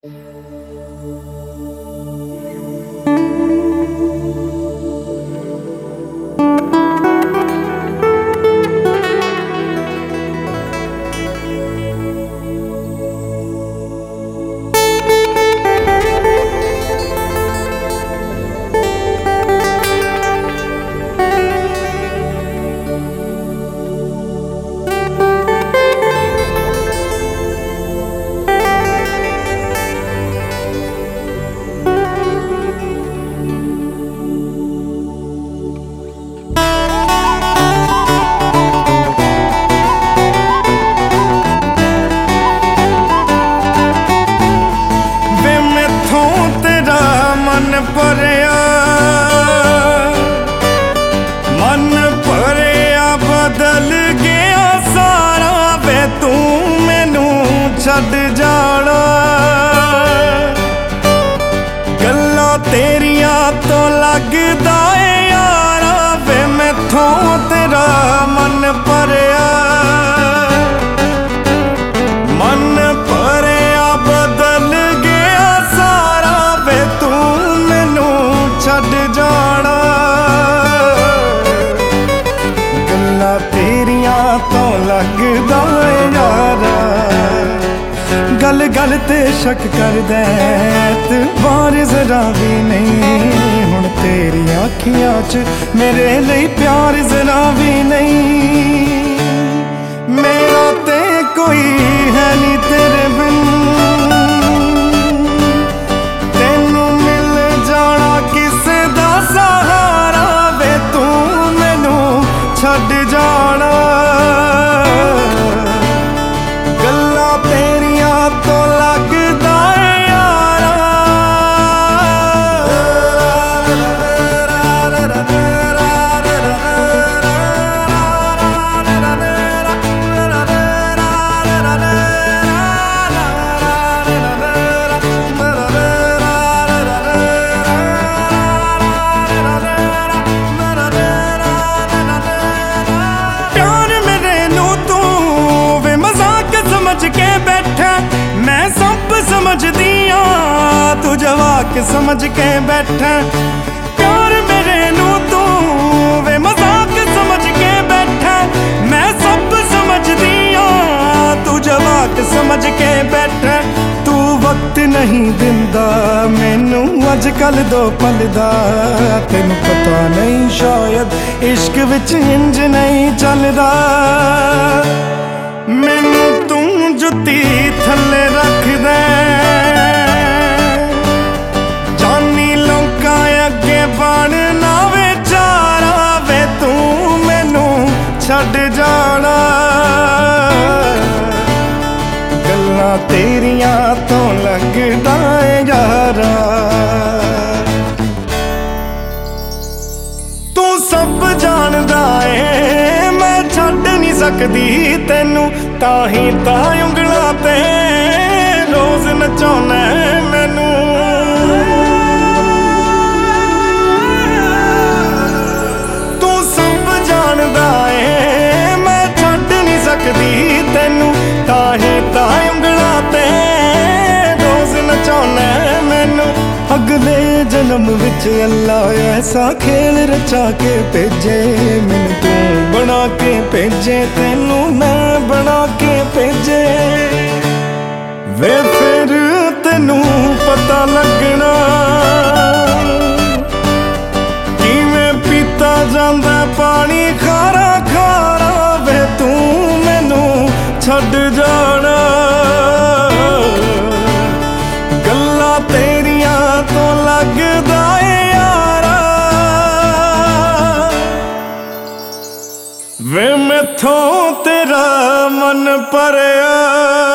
छड्ड जाना गल्लां तेरियां तो लगदा ए यारा वे मैथों तेरा मन भरिया बदल गया सारा वे तू मैनू छड्ड जाना गल्लां तेरियां तो लगदा ए यारा गल गल ते शक कर दे तू बार जरा भी नहीं हुण तेरी अखियां च मेरे लिए प्यार जरा भी नहीं मेरा ते कोई है नहीं तेरे बिन तेनू मिल जाना किसे दा सहारा वे तू मैनू छड्ड जाना तू जवाक समझ के बैठा प्यार मेरे नू तू वे मजाक समझ के बैठा मैं सब समझ दिया तू जवाक समझ के बैठा तू वक्त नहीं दिंदा मैनू अजकल दो पल दा तेनू पता नहीं शायद इश्क विच इंज नहीं चलदा मैनू तू जुत्ती थल्ले रख दे बनना वे चारा वे तू मैनू छड्ड जाना गल्लां तेरियां तो लगदा ए यारा तू सब जानदा ए मैं छड्ड नहीं सकदी तेनू ताही तां उंगलां ते रोज नचाउणा मैनू तेनू ताही तां उंगलां ते रोज नचाउणा मैनू अगले जन्म विच अल्लाह ऐसा खेल रचा के भेजे मैनू तू बना के भेजे तेनू मैं बना के भेजे वे फिर तेनू पता लगना किवें पीता जांदा पानी खारा खारा वे तू छड्ड जाना गल्लां तेरियां तो लगदा ए यारा वे मैथों तेरा मन भरिया।